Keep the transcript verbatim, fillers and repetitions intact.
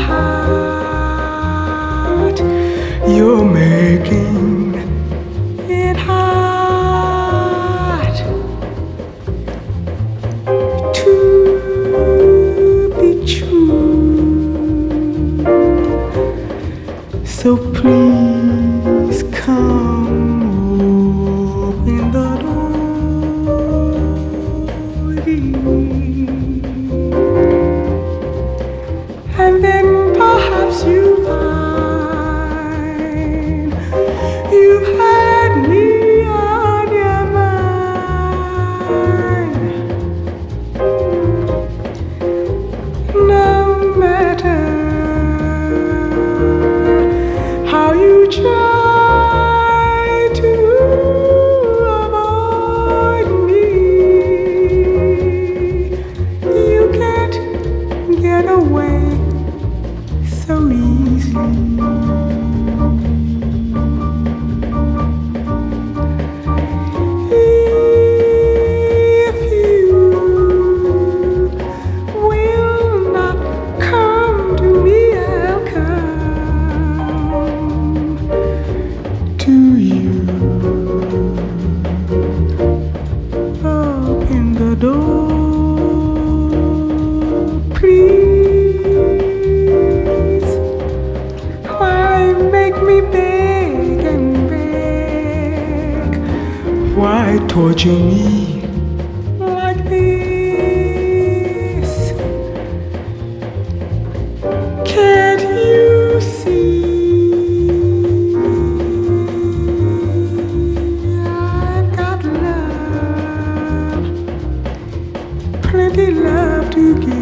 heart. You're making it hard to be true. So please come open the door, and then perhaps you'll find you've had me on your mind. No matter how you try to avoid me, you can't get away so easily. If you will not come to me, I'll come to you. Open the door, please. Why make me beg and beg? Why torture me like this? Can't you see I've got love, plenty love to give?